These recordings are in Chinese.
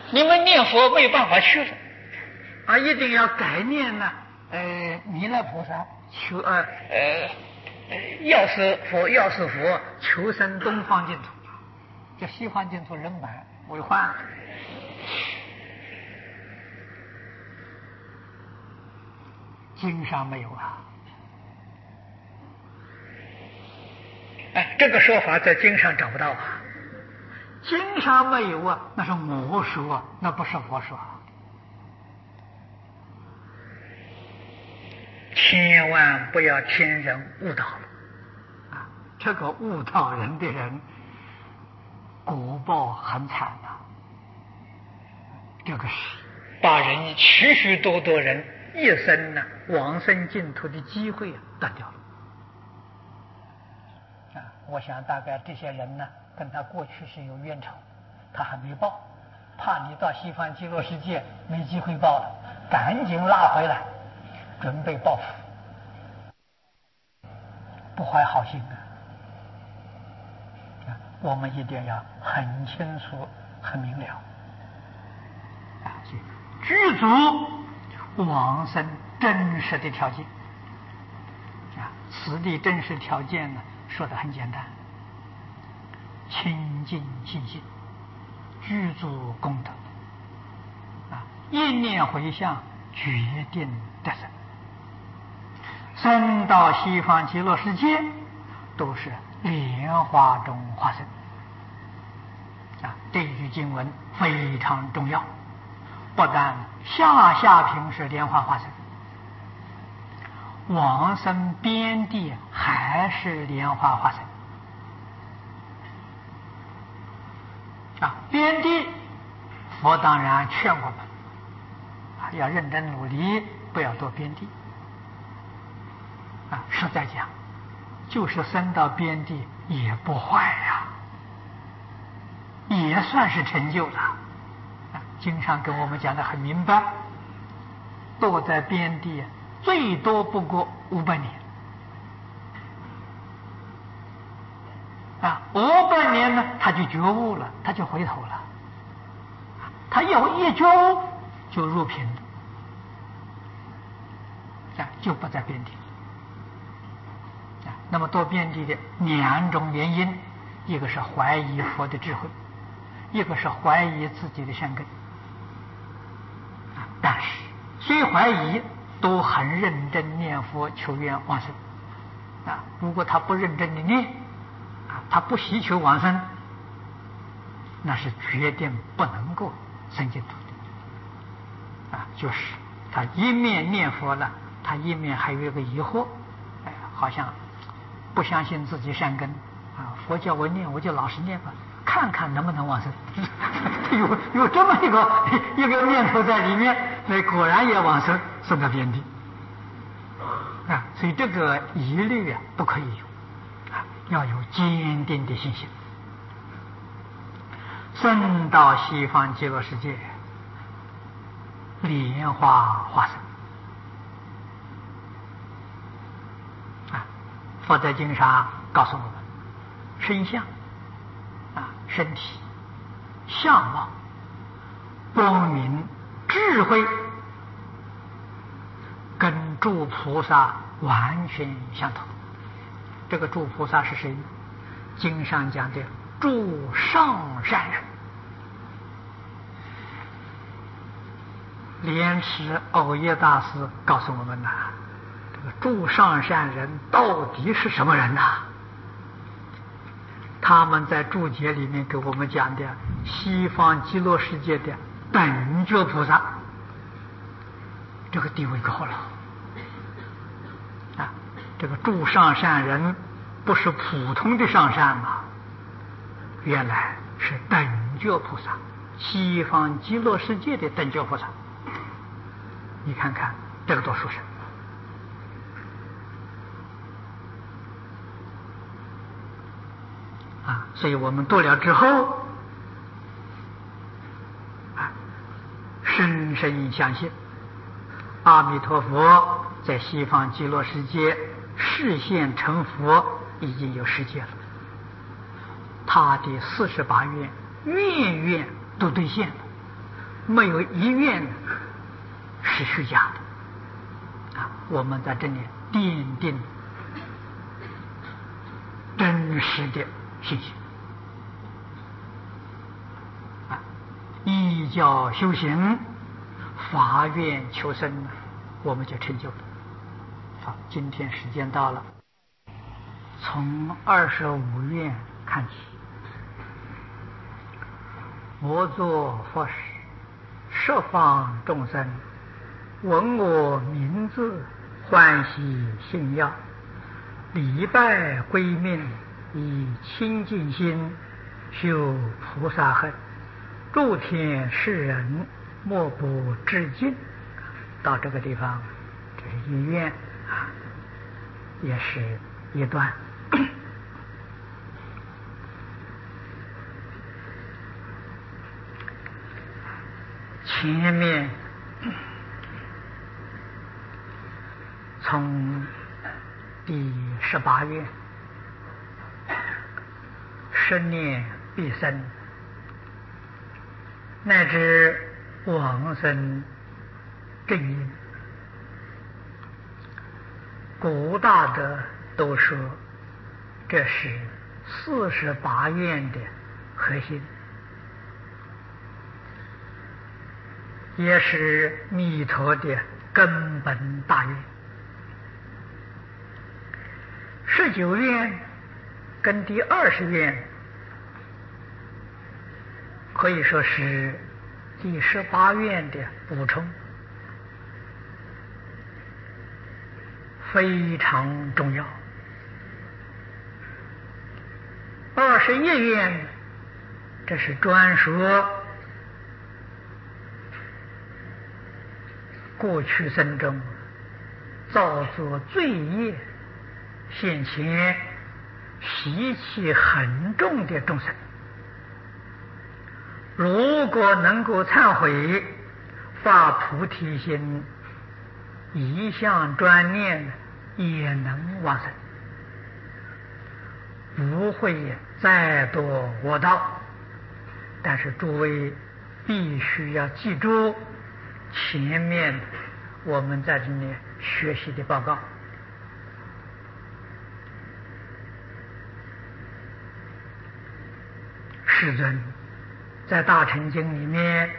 你们念佛没有办法去了啊，一定要改念呢。弥勒菩萨求药师佛求生东方净土，这西方净土人满为患。经上没有啊。这个说法在经上找不到啊。经上没有啊，那是我说啊，那不是我说。千万不要听人误导了啊！这个误导人的人，果报很惨啊！这个是把人许许多多人一生呢往生净土的机会断掉了啊！我想大概这些人呢，跟他过去是有冤仇，他还没报，怕你到西方极乐世界没机会报了，赶紧拉回来，准备报复。不怀好心的，我们一定要很清楚、很明了啊！具足往生真实的条件啊，此地真实条件呢，说得很简单：清净信心，具足功德啊，一念回向，决定得生。生到西方极乐世界，都是莲花中化身啊！这一句经文非常重要，不但下品是莲花化身，往生边地还是莲花化身啊！边地，佛当然劝我们啊，要认真努力，不要堕边地。啊，实在讲，就是生到边地也不坏呀，也算是成就了。经常跟我们讲的很明白，堕在边地最多不过500年啊，500年呢，他就觉悟了，他就回头了，他一觉悟就入品了，就不在边地。那么堕边地的2种原因，一个是怀疑佛的智慧，一个是怀疑自己的善根但是虽怀疑，都很认真念佛求愿往生啊。如果他不认真的念啊，他不希求往生，那是决定不能够生净土的啊。就是他一面念佛了，他一面还有一个疑惑，好像不相信自己善根啊，佛叫我念，我就老实念吧，看看能不能往生。有这么一个念头在里面，那果然也往生，送到边地啊。所以这个疑虑啊，不可以有啊，要有坚定的信心。生到西方极乐世界，莲花化身。佛在经上告诉我们，身相啊，身体、相貌、光明、智慧，跟诸菩萨完全相同。这个诸菩萨是谁？经上讲的诸上善人。莲池藕益大师告诉我们呐，诸上善人到底是什么人呢？他们在注解里面给我们讲的西方极乐世界的等觉菩萨，这个地位高了啊！这个诸上善人不是普通的上善嘛，原来是等觉菩萨，西方极乐世界的等觉菩萨。你看看这个多殊胜！所以我们读了之后深深相信阿弥陀佛在西方极乐世界示现成佛已经有世界了，他的48愿愿愿都兑现了， 没有一愿是虚假的啊！我们在这里奠定真实的信心啊！依教修行，发愿求生，我们就成就了。好，今天时间到了，从25愿看起。我作佛时，十方众生闻我名字，欢喜信要，礼拜归命，以清净心修菩萨恨，诸天世人莫不致敬。到这个地方，这是一愿啊，也是一段。前面从第18愿10念必生，乃至往生正因，古大德都说这是48愿的核心，也是弥陀的根本大愿。19愿跟第20愿可以说是第18愿的补充，非常重要。21愿这是专说过去生中造作罪业，现前习气很重的众生，如果能够忏悔，发菩提心，一向专念，也能往生，不会再堕恶道。但是诸位必须要记住前面我们在这里学习的报告。世尊在大乘经里面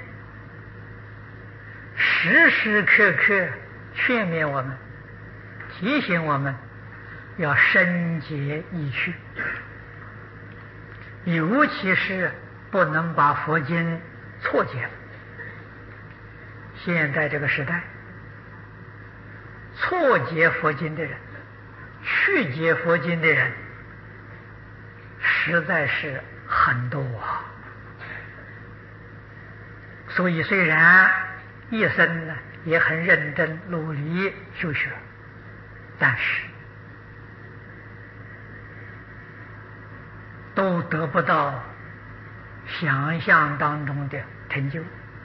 时时刻刻劝勉我们，提醒我们要深解意趣，尤其是不能把佛经错解了。现在这个时代，错解佛经的人，曲解佛经的人实在是很多啊。所以虽然一生呢也很认真努力修学，但是都得不到想象当中的成就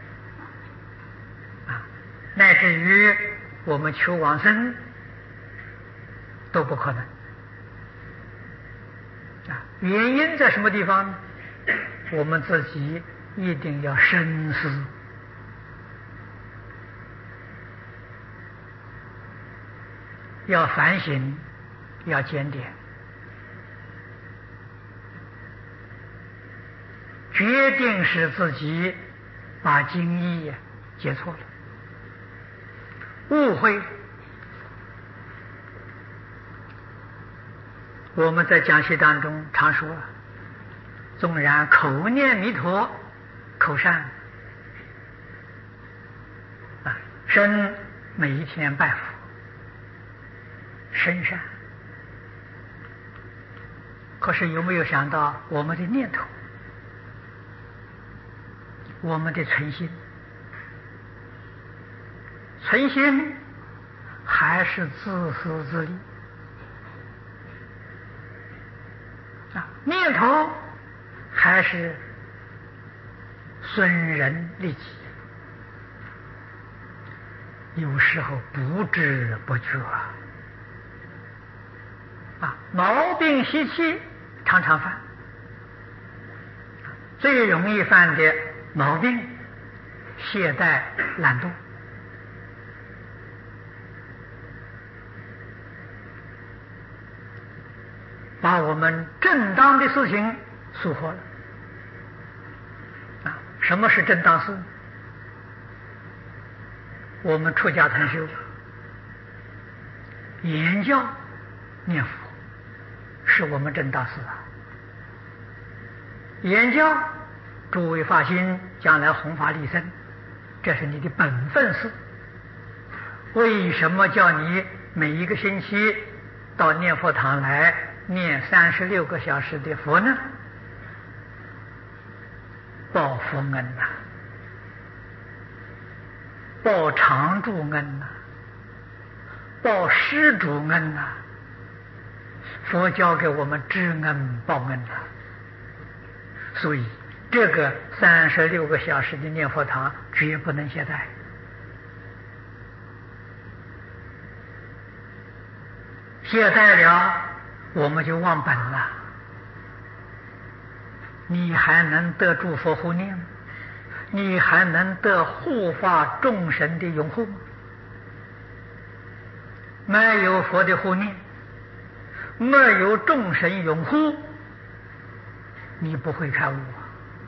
啊，乃至于我们求往生都不可能啊。原因在什么地方呢？我们自己一定要深思，要反省，要检点，决定使自己把经义解错了，误会。我们在讲习当中常说，纵然口念弥陀，口善啊，身每一天拜佛，身善，可是有没有想到我们的念头，我们的存心？存心还是自私自利啊，念头还是损人利己，有时候不知不觉啊，毛病习气常常犯。最容易犯的毛病， 懈怠懒惰。把我们正当的事情疏忽了。什么是正当事？我们出家同修研教念佛是我们正当事啊。研教诸位发心将来弘法利生，这是你的本分事。为什么叫你每一个星期到念佛堂来念36个小时的佛呢？报佛恩呐，报常住恩呐，报施主恩呐。佛教给我们知恩报恩呐，所以这个36个小时的念佛堂绝不能懈怠。懈怠了，我们就忘本了。你还能得诸佛护念吗？你还能得护法众生的拥护吗？没有佛的护念，没有众生拥护，你不会开悟啊！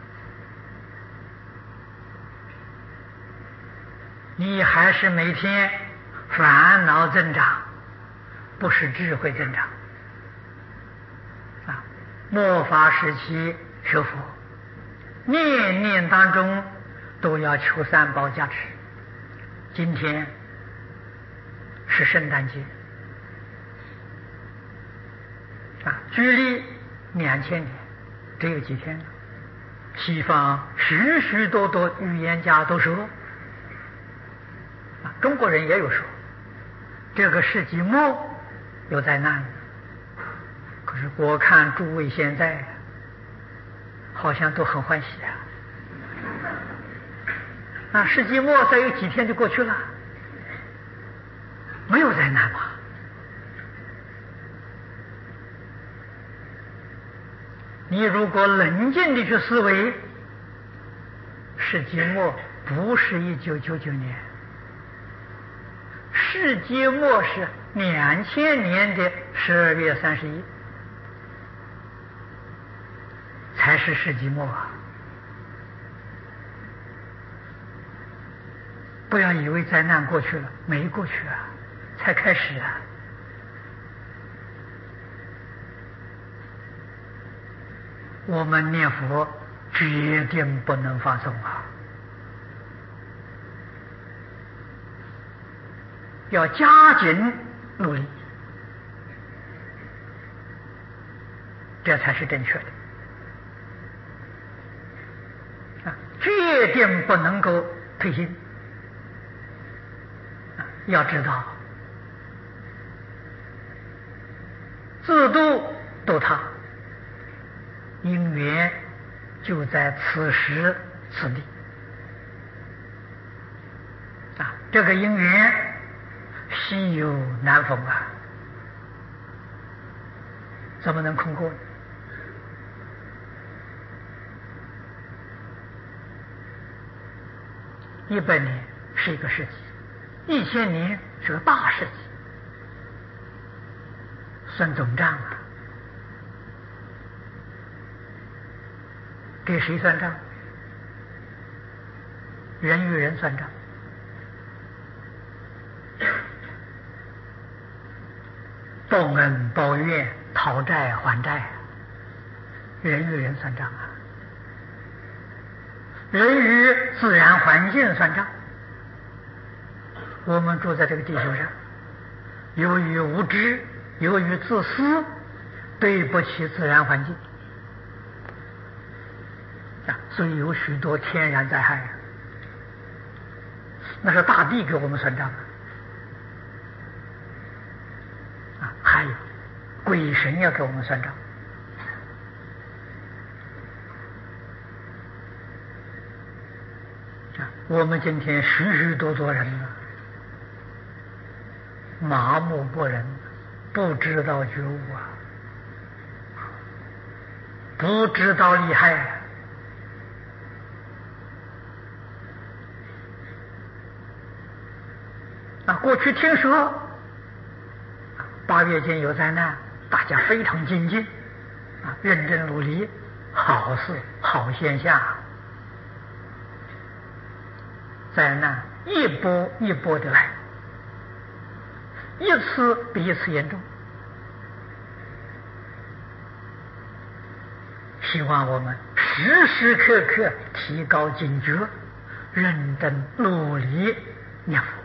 你还是每天烦恼增长，不是智慧增长啊！末法时期学佛，念念当中都要求三宝加持。今天是圣诞节啊，距离2000年只有几天了。西方许许多多预言家都说啊，中国人也有说，这个世纪末有灾难。可是我看诸位现在好像都很欢喜啊！世纪末再有几天就过去了，没有灾难嘛。你如果冷静地去思维，世纪末不是1999年，世纪末是2000年的12月31才是世纪末啊！不要以为灾难过去了，没过去啊，才开始啊！我们念佛决定不能放松啊，要加紧努力，这才是正确的啊！决定不能够退心啊！要知道，自度度他，因缘就在此时此地啊！这个因缘稀有难逢啊，怎么能空过呢？100年是一个世纪，1000年是个大世纪。算总账啊，给谁算账？人与人算账。报恩报怨，讨债还债，人与人算账啊。人与自然环境算账。我们住在这个地球上，由于无知，由于自私，对不起自然环境啊，所以有许多天然灾害啊，那是大地给我们算账啊。还有鬼神要给我们算账啊。我们今天许许多多人呢，麻木不仁，不知道觉悟啊，不知道厉害啊。 过去听说8月间有灾难，大家非常精进认真努力，好事好现象。灾难一波一波的来，一次比一次严重。希望我们时时刻刻提高警觉，认真努力念佛。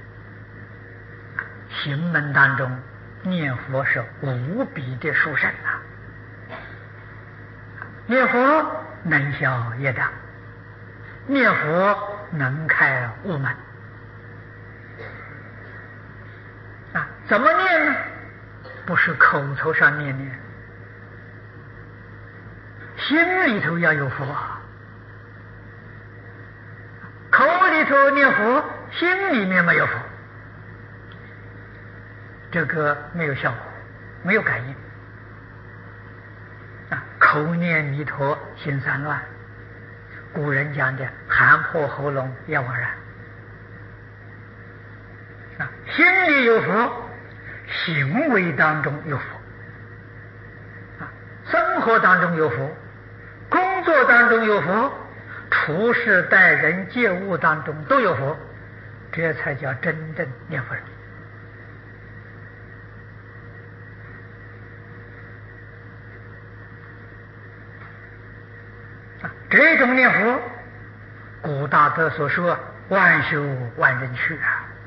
行门当中念佛是无比的殊胜念佛能消业障，念佛能开悟门怎么念呢？不是口头上念念，心里头要有佛口里头念佛，心里面没有佛，这个没有效果，没有感应口念弥陀心散乱，古人讲的喊破喉咙要枉然心里有佛，行为当中有佛生活当中有佛，工作当中有佛，处事待人接物当中都有佛，这才叫真正念佛人这种念佛，古大德所说万修万人去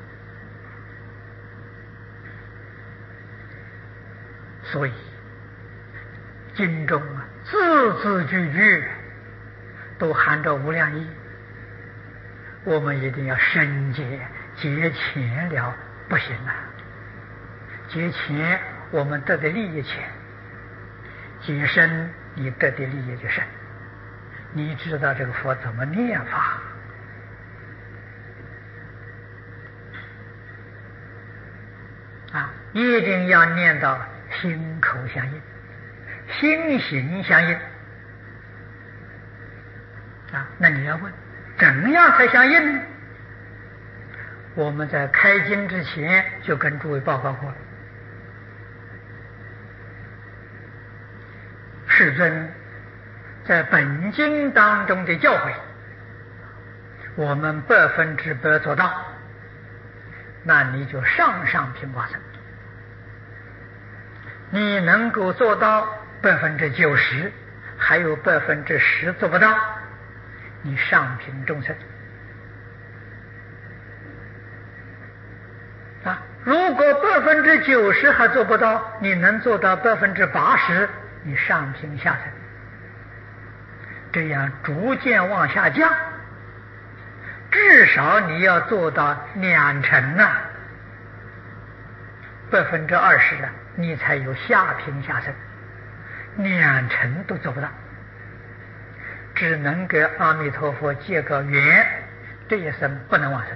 所以经中字字句句都含着无量意，我们一定要深解，节钱了不行节钱我们得的利益钱，节身你得的利益就深。你知道这个佛怎么念法一定要念到心口相应，心行相应那你要问怎样才相应呢？我们在开经之前就跟诸位报告过了，世尊在本经当中的教诲，我们100%做到，那你就上品往生。你能够做到90%，还有10%做不到，你上品众生如果90%还做不到，你能做到80%，你上品下层。这样逐渐往下降，至少你要做到2成20%你才有下品下生，2成都做不到，只能给阿弥陀佛结个缘，这一生不能往生。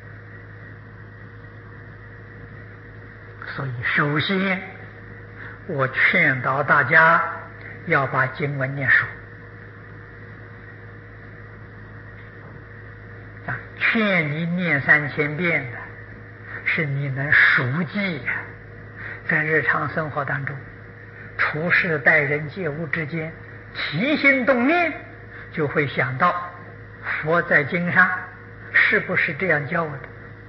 所以首先我劝导大家要把经文念熟劝你念3000遍是你能熟记在日常生活当中处事待人接物之间起心动念，就会想到佛在经上是不是这样教我的，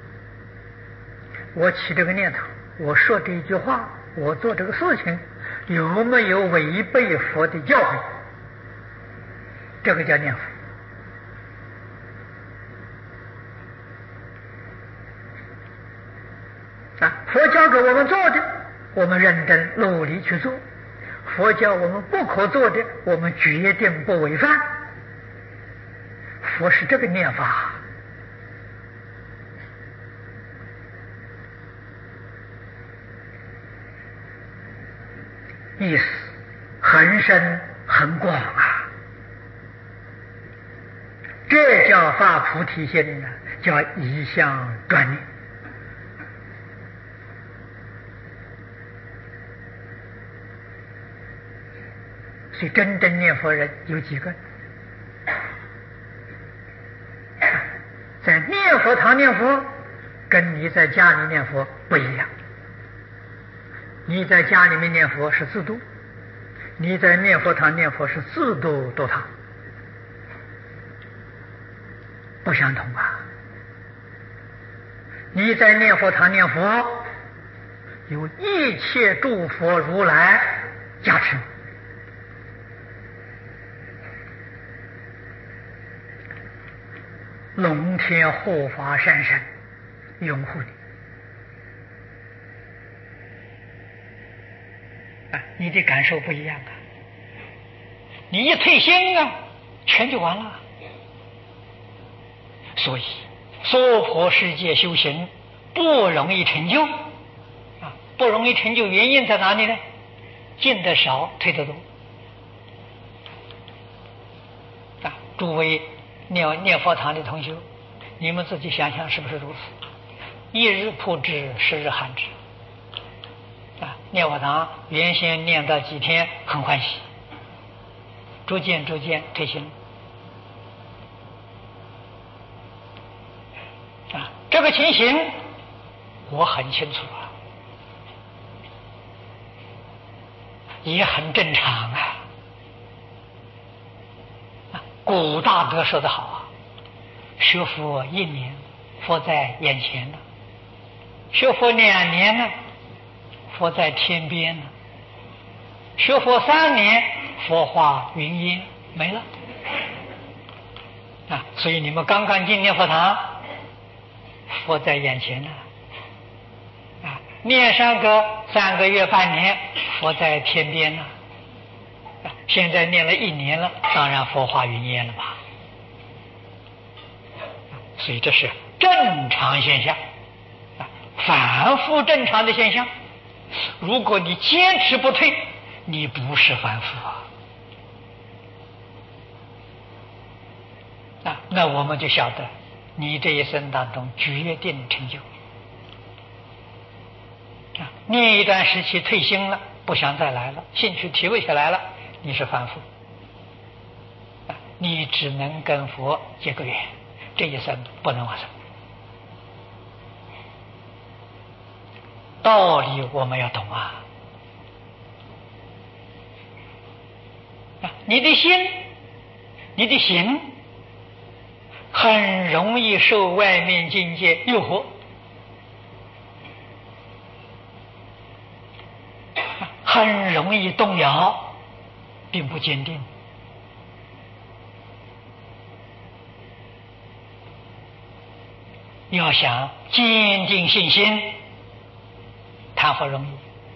我起这个念头，我说这一句话，我做这个事情有没有违背佛的教诲，这个叫念佛佛教给我们做的，我们认真努力去做；佛教我们不可做的，我们决定不违犯。佛是这个念法，意思很深很广这叫发菩提心叫一向专念。所以真正念佛人有几个？在念佛堂念佛， 跟你在家里念佛不一样。你在家里面念佛是自度，你在念佛堂念佛是自度度他，不相同啊！你在念佛堂念佛，有一切诸佛如来加持，龙天护法善神拥护你。你的感受不一样啊！你一退心啊，全就完了。所以娑婆世界修行不容易成就啊，不容易成就原因在哪里呢？进得少，退得多啊！诸位念佛堂的同学，你们自己想想是不是如此？一日铺之，十日寒之。念佛堂原先念到几天很欢喜，逐渐退心啊！这个情形我很清楚啊，也很正常啊。古大德说得好啊，学佛1年，佛在眼前呢；学佛2年呢，佛在天边呢；学佛3年，佛化云烟没了啊！所以你们刚刚进念佛堂，佛在眼前呢啊！念3个月、半年，佛在天边呢啊！现在念了1年了，当然佛化云烟了吧？所以这是正常现象啊，反复正常的现象。如果你坚持不退，你不是凡夫啊！那我们就晓得你这一生当中决定成就啊！念一段时期退心了，不想再来了，兴趣提不起来了，你是凡夫啊！你只能跟佛结个缘，这一生不能往生。道理我们要懂啊！你的心、你的行很容易受外面境界诱惑，很容易动摇，并不坚定。要想坚定信心，谈何容易？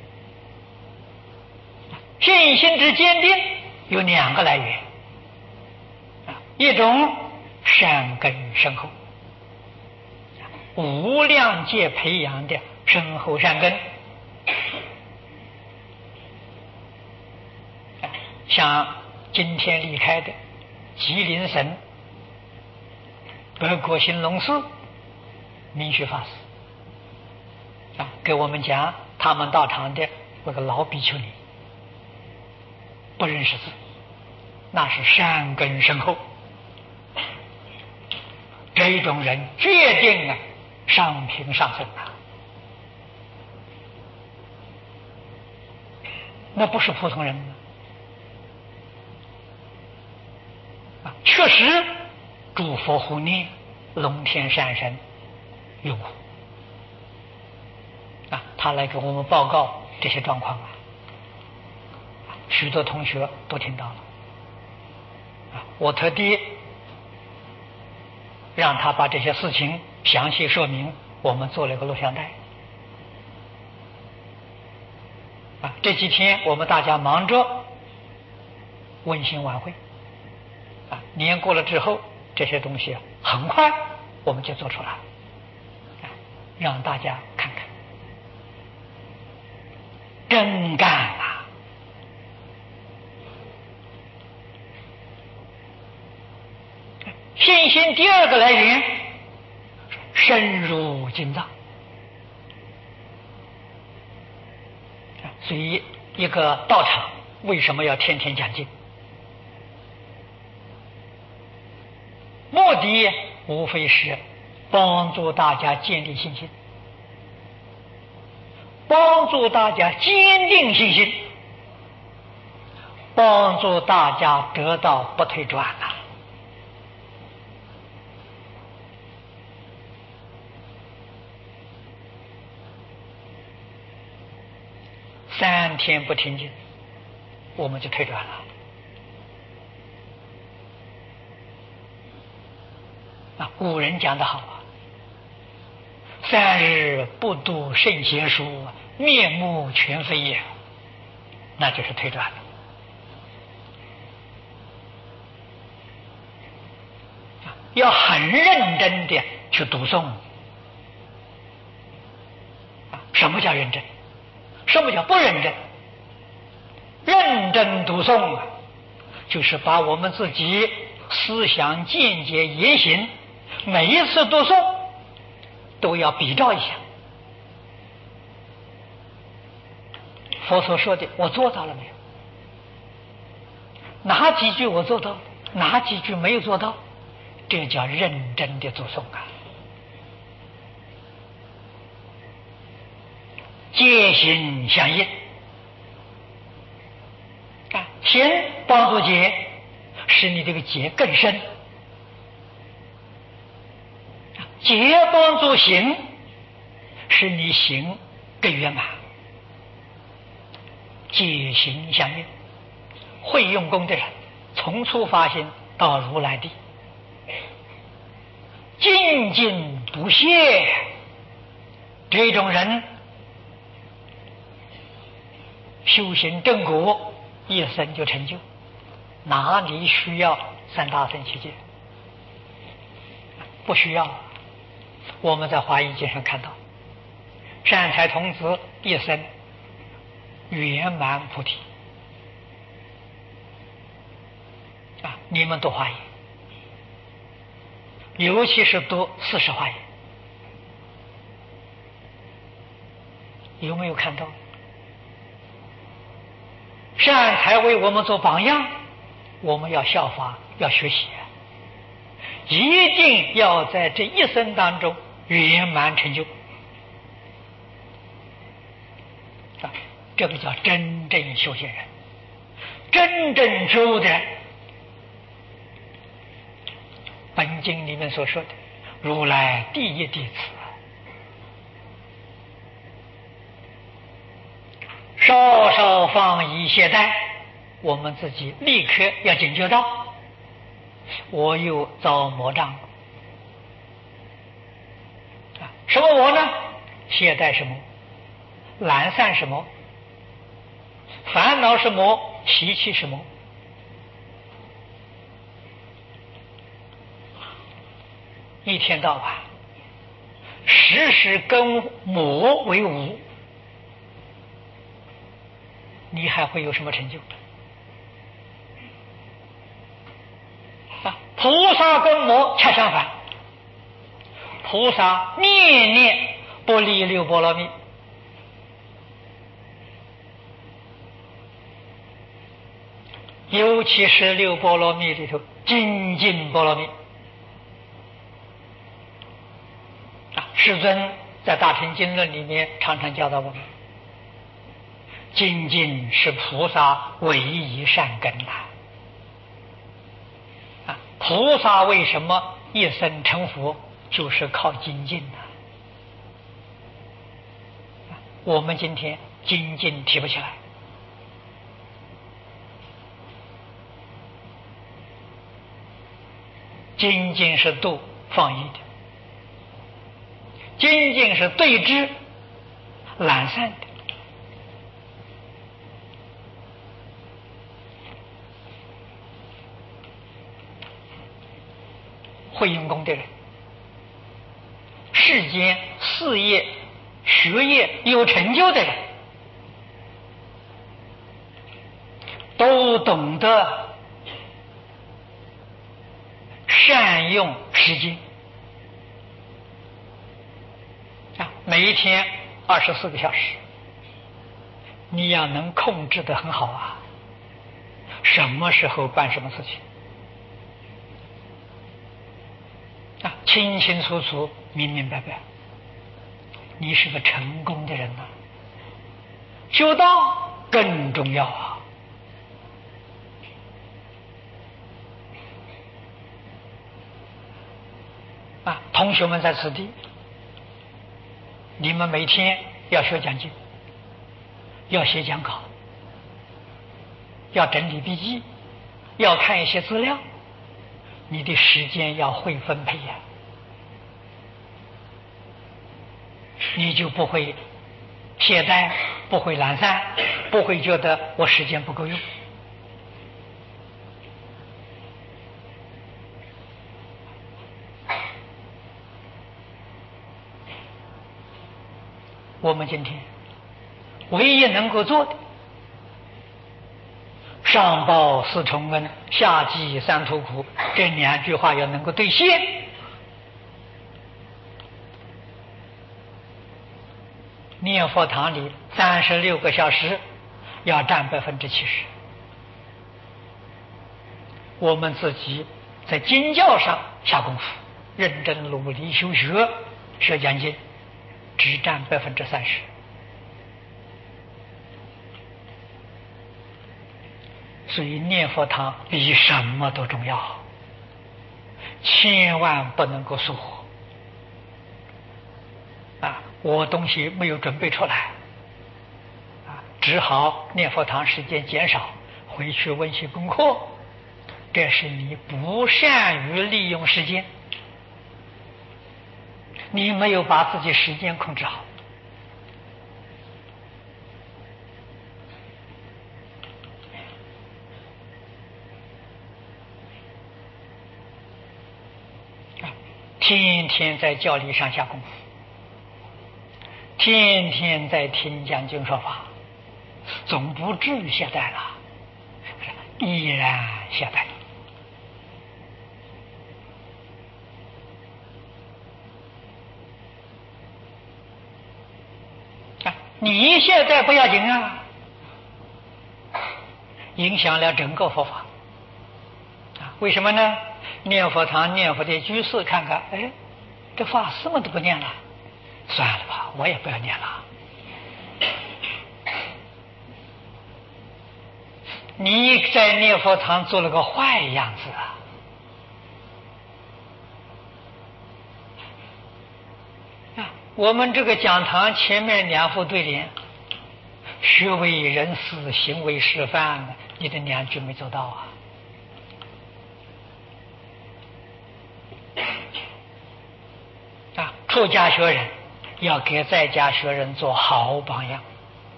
信心之坚定有2个来源，一种善根深厚，无量劫培养的深厚善根，像今天离开的吉林省北国兴隆寺明学法师给我们讲他们道场的那个老比丘尼不认识字，那是善根深厚，这种人决定上品上升那不是普通人确实诸佛护念，龙天善神拥护他来给我们报告这些状况许多同学都听到了我特地让他把这些事情详细说明，我们做了一个录像带这几天我们大家忙着温馨晚会年过了之后，这些东西很快我们就做出来让大家看看真干信心第2个来源深入经藏所以一个道场为什么要天天讲经？目的无非是帮助大家建立信心，帮助大家坚定信心，帮助大家得到不退转呐。3天不听经，我们就退转了。古人讲得好啊，3日不读圣贤书，面目全非也，那就是退转了。要很认真的去读诵。什么叫认真？什么叫不认真？认真读诵就是把我们自己思想见解言行每一次读诵都要比照一下，佛所说的我做到了没有？哪几句我做到，哪几句没有做到？这叫认真的读诵啊。戒行相应，行帮助戒，使你这个戒更深；戒帮助行，使你行更圆满。戒行相应，会用功的人，从初发心到如来地，精进不懈，这种人修行正果，一生就成就，哪里需要3大乘7戒？不需要。我们在华严经上看到，善财童子一生圆满菩提。你们读华严，尤其是读40华严，有没有看到？善财为我们做榜样，我们要效法，要学习，一定要在这一生当中圆满成就。这个叫真正修行人，真正觉悟的人。本经里面所说的如来第一弟子，稍稍放逸懈怠，我们自己立刻要警觉到，我又遭魔障。什么我呢？懈怠是魔，懒散是魔，烦恼是魔，习气是魔。一天到晚时时跟魔为伍，你还会有什么成就？菩萨跟魔恰相反，菩萨念念不离六波罗蜜，尤其是六波罗蜜里头精进波罗蜜。世尊在大乘经论里面常常教导我们，精进是菩萨唯一善根呐。菩萨为什么一生成佛，就是靠精进呐。我们今天精进提不起来，精进是度放逸的，精进是对治懒散的。会用功的人，世间事业学业有成就的人，都懂得善用时间。每一天24个小时，你要能控制得很好啊，什么时候办什么事情。 清清楚楚、明明白白，你是个成功的人呐。修道更重要啊！同学们在此地，你们每天要学讲经，要写讲稿，要整理笔记，要看一些资料，你的时间要会分配呀，你就不会懈怠，不会懒散，不会觉得我时间不够用。我们今天唯一能够做的，上报四重恩，下济三途苦，这2句话要能够兑现，念佛堂里36个小时要占70%。我们自己在经教上下功夫，认真努力修学，学讲经，只占30%。所以念佛堂比什么都重要，千万不能够疏忽啊！我东西没有准备出来啊，只好念佛堂时间减少，回去温习功课。这是你不善于利用时间，你没有把自己时间控制好。天天在教理上下功夫，天天在听讲经说法，总不至于懈怠了，是不是？依然懈怠。你现在不要紧啊，影响了整个佛法啊！为什么呢？念佛堂念佛的居士看看，哎，这法师们都不念了，算了吧，我也不要念了。你在念佛堂做了个坏样子啊！我们这个讲堂前面2副对联，学为人师，行为示范，你的2句没做到啊！出家学人要给在家学人做好榜样，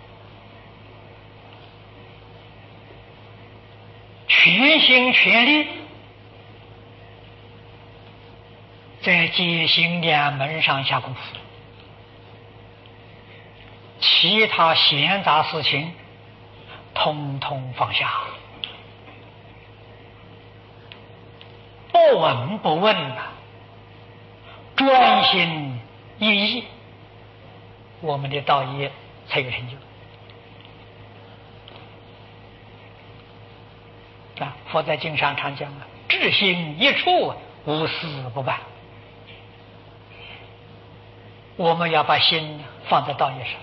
全心全力在戒行2门上下功夫，其他闲杂事情通通放下，不闻不问啊，专心一意，我们的道业才有成就啊！佛在经上常讲啊，至心一处，无事不办。我们要把心放在道业上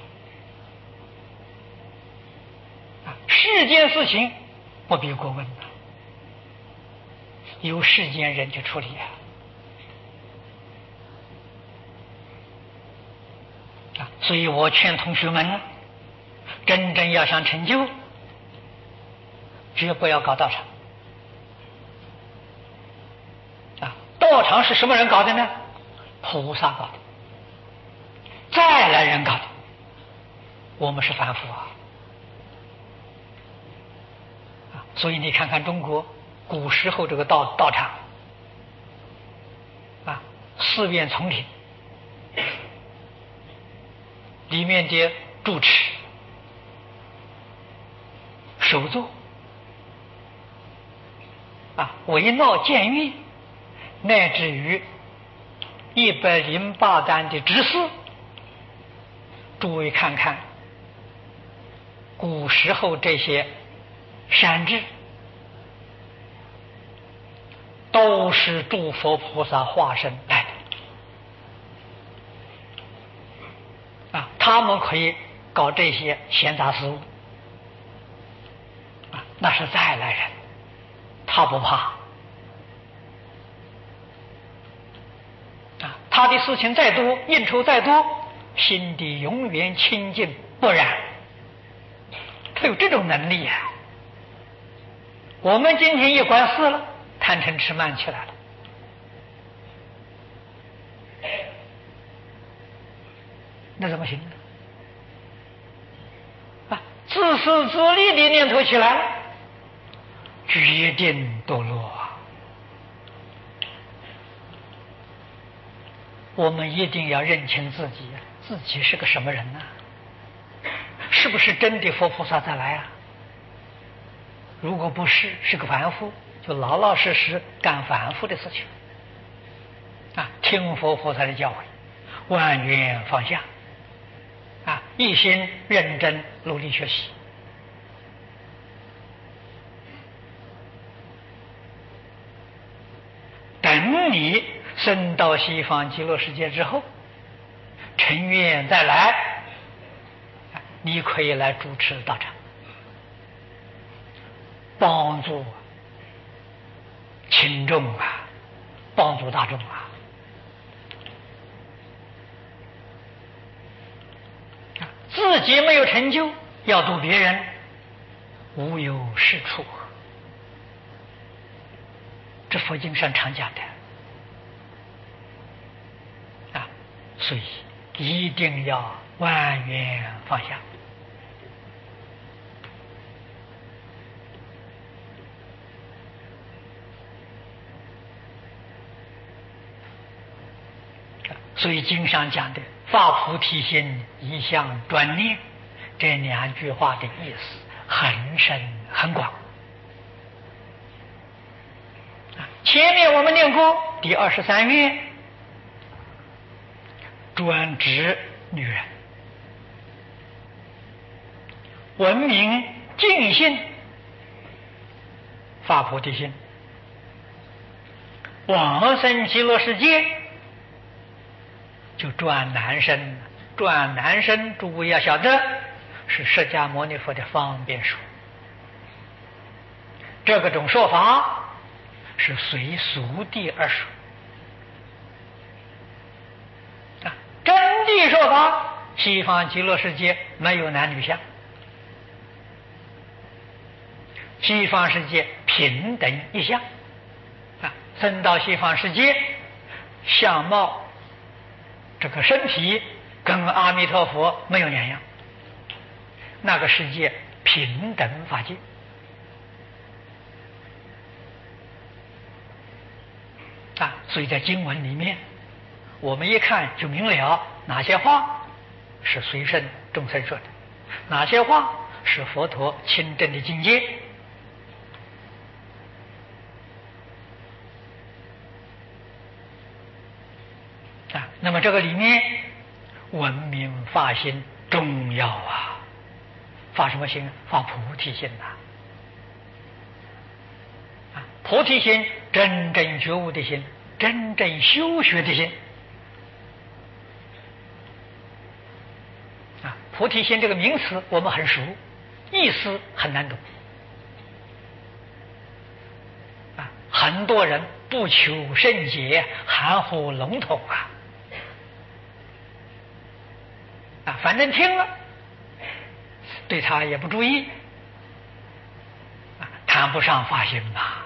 啊，世间事情不必过问，由世间人去处理啊。所以我劝同学们，真正要想成就，绝不要搞道场啊！道场是什么人搞的呢？菩萨搞的，再来人搞的，我们是凡夫啊！所以你看看中国古时候这个道场啊，寺院丛林里面的住持、首座啊，围闹监狱，乃至于108担的执事，诸位看看古时候这些善知都是诸佛菩萨化身来的。 他们可以搞这些闲杂事物啊，那是再来人，他不怕啊，他的事情再多，应酬再多，心底永远清净不染，他有这种能力啊。我们今天一管事了，贪嗔痴慢起来了，那怎么行呢？啊，自私自利的念头起来了，决定堕落啊！我们一定要认清自己，自己是个什么人呢？是不是真的佛菩萨再来啊？如果不是，是个凡夫，就老老实实干凡夫的事情啊，听佛菩萨的教诲，万缘放下啊，一心认真努力学习。等你升到西方极乐世界之后，成愿再来，你可以来主持道场，帮助群众啊，帮助大众啊。自己没有成就，要度别人，无有是处。这佛经上常讲的啊，所以一定要万缘放下。所以经上讲的发菩提心，一向专念，这两句话的意思很深很广。前面我们念过第23愿，专指女人，闻名尽心发菩提心，往生极乐世界就转男身。转男身，诸位要晓得，是释迦牟尼佛的方便说。这个种说法是随俗谛而说啊，真谛说法，西方极乐世界没有男女相，西方世界平等一相啊，升到西方世界，相貌这个身体跟阿弥陀佛没有两样，那个世界平等法界啊，所以在经文里面，我们一看就明了哪些话是随顺众生说的，哪些话是佛陀亲证的境界啊。那么这个里面闻名发心重要啊，发什么心？发菩提心呐！菩提心，真正觉悟的心，真正修学的心啊！菩提心这个名词我们很熟，意思很难懂啊！很多人不求甚解，含糊笼统啊！反正听了，对他也不注意，谈不上发心吧。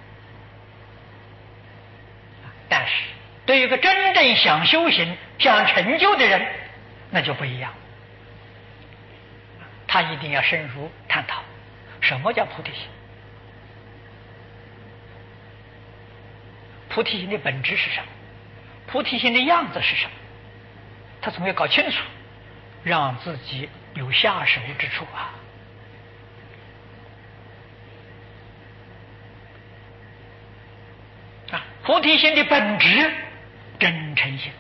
但是对于一个真正想修行、想成就的人，那就不一样。他一定要深入探讨，什么叫菩提心？菩提心的本质是什么？菩提心的样子是什么？他总要搞清楚，让自己有下手之处啊！菩提心的本质，真诚心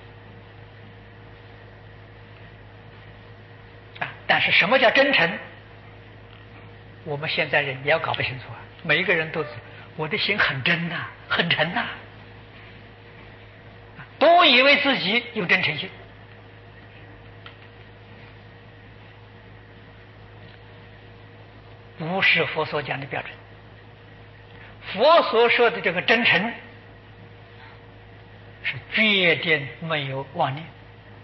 啊！但是什么叫真诚？我们现在人也要搞不清楚啊！每一个人都是我的心很真呐、很诚呐、都以为自己有真诚心不是佛所讲的标准。佛所说的这个真诚，是决定没有妄念。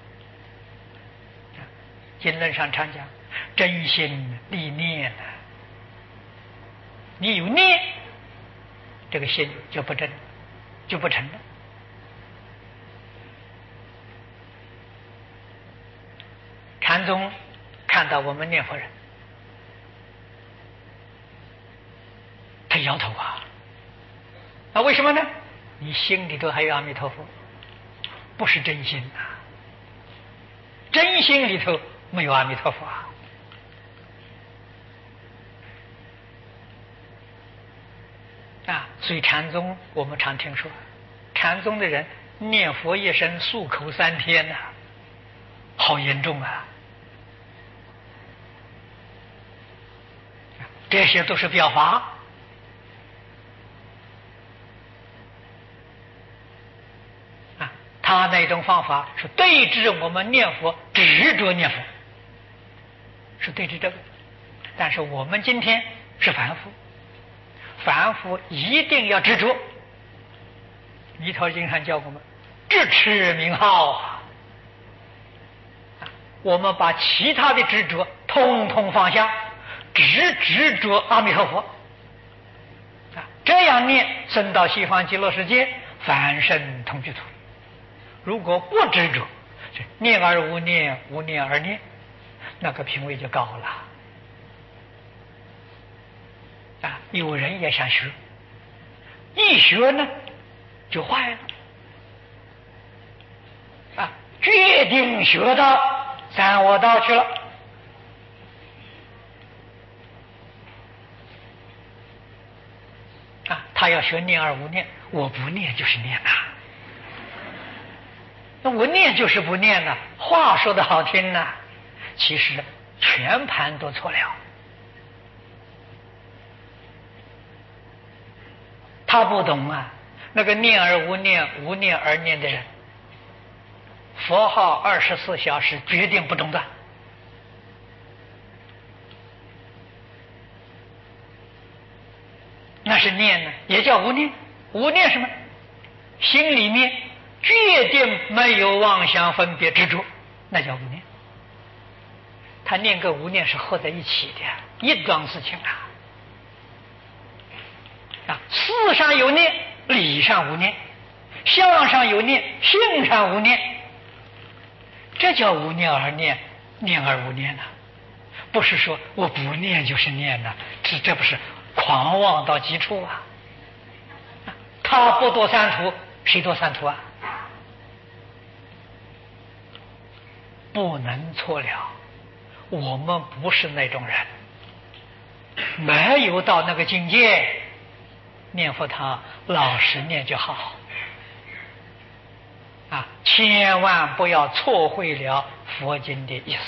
经论上常讲，真心立念，你有念，这个心就不真，就不成了。禅宗看到我们念佛人，他摇头啊，那为什么呢？你心里头还有阿弥陀佛，不是真心啊，真心里头没有阿弥陀佛啊！所以禅宗我们常听说，禅宗的人念佛一生漱口3天呐，好严重啊！这些都是表法啊，他那种方法是对治我们念佛执着念佛，是对治这个。但是我们今天是凡夫，凡夫一定要执着。弥陀经上教我们智持名号啊，我们把其他的执着通通放下，只执着阿弥陀佛啊，这样念升到西方极乐世界，凡圣同居土。如果不执着，念而无念，无念而念，那个品位就高了啊！有人也想学，一学呢就坏了啊！决定学到三恶道去了。他要学念而无念，我不念就是念呐，那我念就是不念呐。话说的好听呐，其实全盘都错了。他不懂啊，那个念而无念，无念而念的人，佛号24小时决定不中断。那是念呢，也叫无念。无念什么？心里面决定没有妄想分别执着，那叫无念。他念跟无念是合在一起的一桩事情啊！事上有念，理上无念；相上有念，性上无念。这叫无念而念，念而无念不是说我不念就是念这不是狂妄到极处啊！他不堕三途，谁堕三途啊？不能错了，我们不是那种人，没有到那个境界，念佛堂老实念就好啊！千万不要错会了佛经的意思。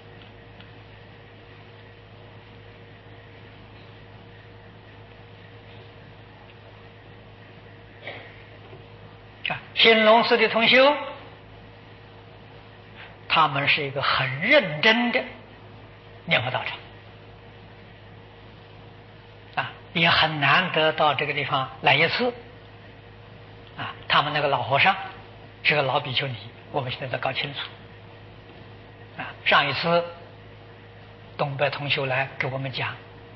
兴隆寺的同修，他们是一个很认真的念佛道场也很难得到这个地方来一次他们那个老和尚是个老比丘尼，我们现在都搞清楚上一次东北同修来给我们讲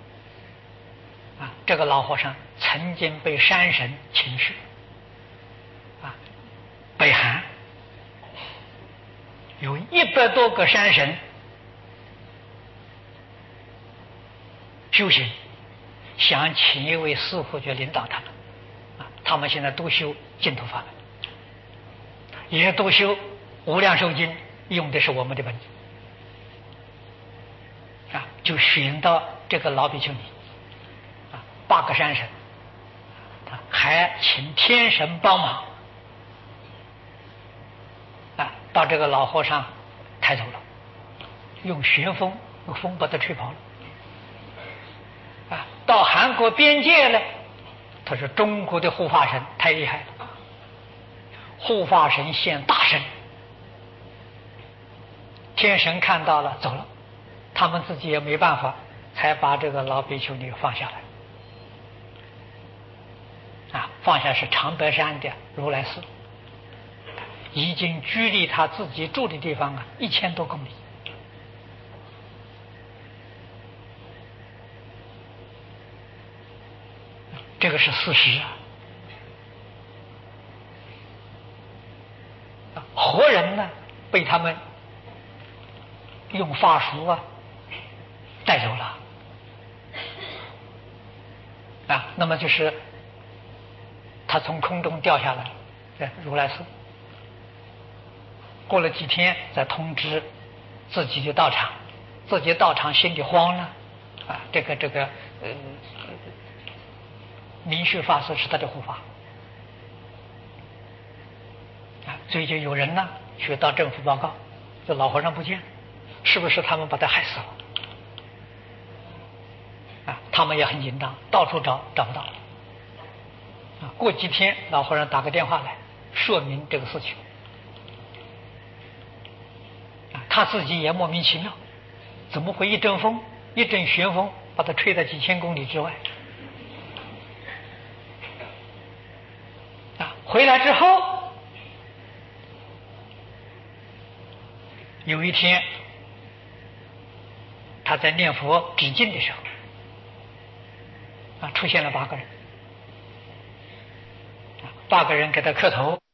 这个老和尚曾经被山神侵蚀北韩有100多个山神修行，想请一位师父去领导他们他们现在都修净土法门，也都修无量寿经，用的是我们的本子就选到这个老比丘尼8个山神还请天神帮忙把这个老和尚抬走了，用旋风，用风把他吹跑了到韩国边界了，他是中国的护法神，太厉害了，护法神现大神，天神看到了走了，他们自己也没办法， 才把这个老比丘尼放下来。放下是常德山的如来寺，已经距离他自己住的地方1000多公里。这个是事实活人呢，被他们用法术带走了那么就是他从空中掉下来，如来寺。过了几天，再通知自己的道场，自己道场心里慌了这个明旭法师是他的护法最近有人呢去到政府报告，这老和尚不见，是不是他们把他害死了他们也很紧张，到处找不到过几天老和尚打个电话来说明这个事情他自己也莫名其妙，怎么会一阵风一阵旋风把他吹到几千公里之外回来之后有一天他在念佛止境的时候出现了8个人，8个人给他磕头。